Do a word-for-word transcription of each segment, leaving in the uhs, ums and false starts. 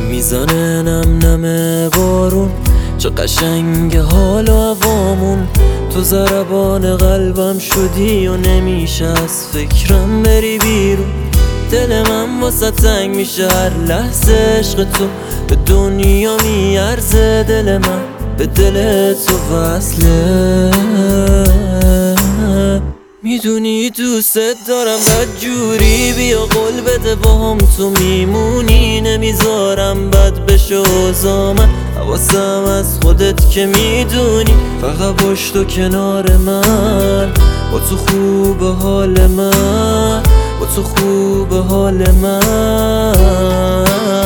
میزنه نم نم بارون، چه قشنگ حال و هوامون. تو ضربان قلبم شدی و نمیشه از فکرم بری بیرون. دل من واسه تنگ میشه هر لحظه، عشق تو به دنیا میارزه. دل من به دل تو وصله، میدونی دوست دارم بدجوری. بیا قول بده با هم تو میمونی، نمیذارم بد بشه اوضاع من. حواسم از خودت که میدونی، فقط باش تو کنار من. با تو خوب حال من، با تو خوب حال من،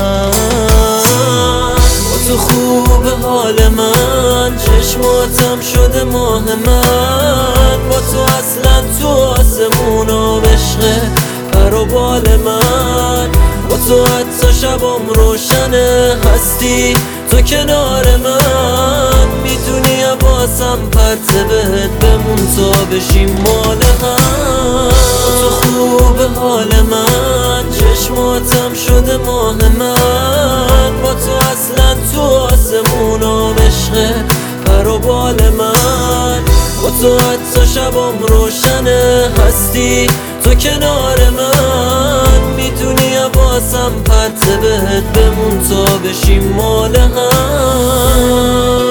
با تو خوب حال من. چشماتم شده ماه من، با تو اصلا تو آسمون و عشق پر و بال من. با تو حتی شبام روشنه، هستی تو کنار من. میدونی حواسم پرته بهت بمون تا بشیم مال هم. با تو خوب حال من، چشماتم شده ماه من. با تو اصلا تو آسمون و عشق پر و بال من. با تو حتی شبام روشنه، هستی تو کنار من. میدونی حواسم پرته بهت بمون تا بشیم مال هم.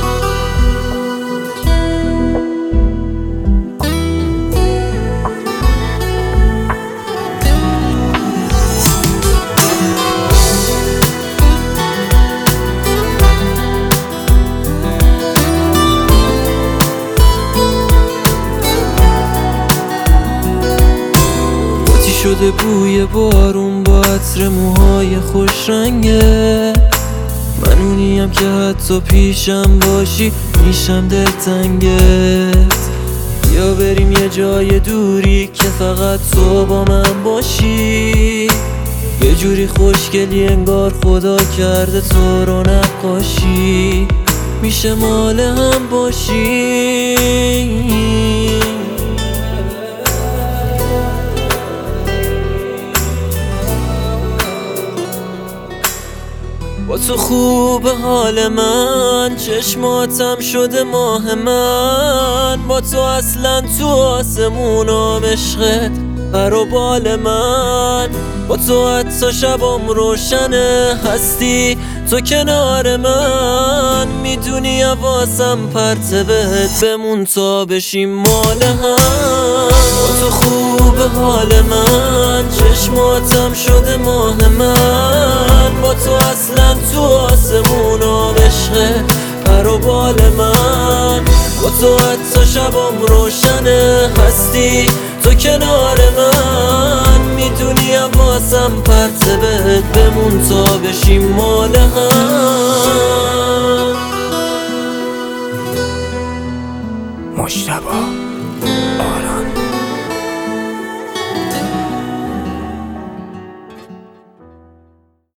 شده بوی بارون با عطر موهای خوش رنگه. من اونیم که حتی پیشم باشی میشم دلتنگت. یا بریم یه جای دوری که فقط تو با من باشی. یه جوری خوشگلی انگار خدا کرده تو رو نقاشی. میشه مال هم باشی. با تو خوب حال من، چشماتم شده ماه من. با تو اصلا تو آسمون و عشقت پر و بال من. با تو حتی شبام روشنه، هستی تو کنار من. میدونی حواسم پرته بهت بمون تا بشیم مال هم. با تو خوب حال من، چشماتم شده ماه من. با تو اصلا تو آسمون و عشق پر و بال من. با تو حتی شبام روشنه، هستی تو کنار من. میدونی حواسم پرته بهت بمون تا بشیم مال هم. مجتبی